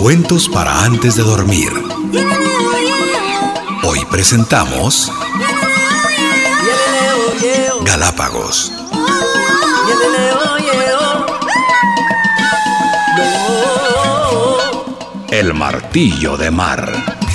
Cuentos para antes de dormir. Hoy presentamos Galápagos. El martillo de mar.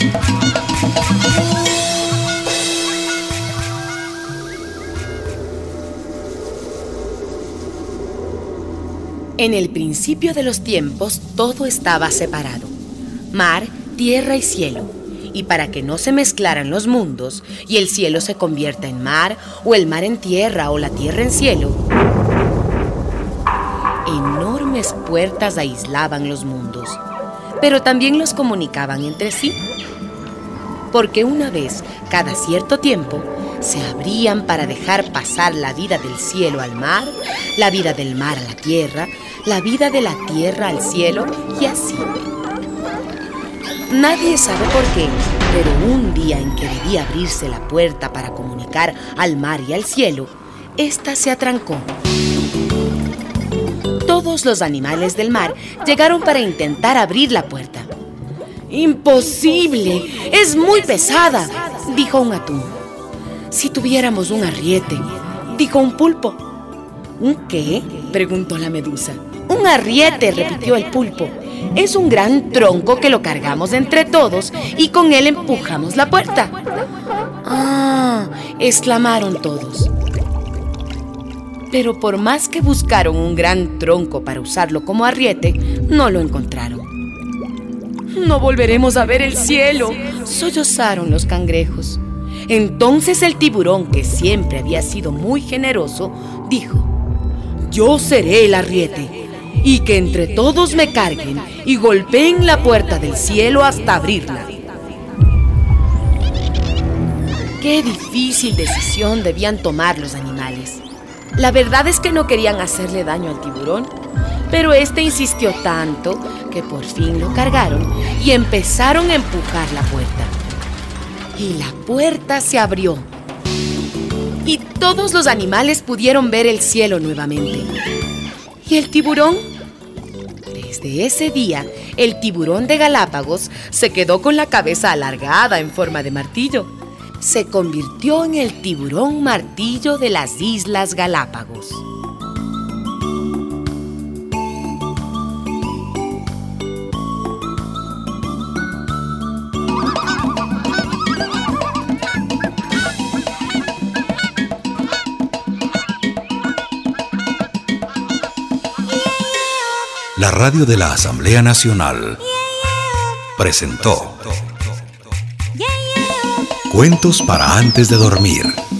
En el principio de los tiempos todo estaba separado, mar, tierra y cielo. Y para que no se mezclaran los mundos y el cielo se convierta en mar, o el mar en tierra, o la tierra en cielo, enormes puertas aislaban los mundos, pero también los comunicaban entre sí. Porque una vez cada cierto tiempo se abrían para dejar pasar la vida del cielo al mar, la vida del mar a la tierra, la vida de la tierra al cielo, y así. Nadie sabe por qué, pero un día en que debía abrirse la puerta para comunicar al mar y al cielo, ésta se atrancó. Todos los animales del mar llegaron para intentar abrir la puerta. ¡Imposible! ¡Es muy pesada!, dijo un atún. Si tuviéramos un arriete, dijo un pulpo. ¿Un qué?, preguntó la medusa. Un arriete, repitió el pulpo. Es un gran tronco que lo cargamos entre todos y con él empujamos la puerta. ¡Ah!, exclamaron todos. Pero por más que buscaron un gran tronco para usarlo como arriete, no lo encontraron. «No volveremos a ver el cielo», sollozaron los cangrejos. Entonces el tiburón, que siempre había sido muy generoso, dijo: «Yo seré el arriete, y que entre todos me carguen y golpeen la puerta del cielo hasta abrirla». Qué difícil decisión debían tomar los animales. La verdad es que no querían hacerle daño al tiburón, pero este insistió tanto que por fin lo cargaron y empezaron a empujar la puerta. Y la puerta se abrió. Y todos los animales pudieron ver el cielo nuevamente. ¿Y el tiburón? Desde ese día, el tiburón de Galápagos se quedó con la cabeza alargada en forma de martillo. Se convirtió en el tiburón martillo de las Islas Galápagos. La radio de la Asamblea Nacional presentó Cuentos para antes de dormir.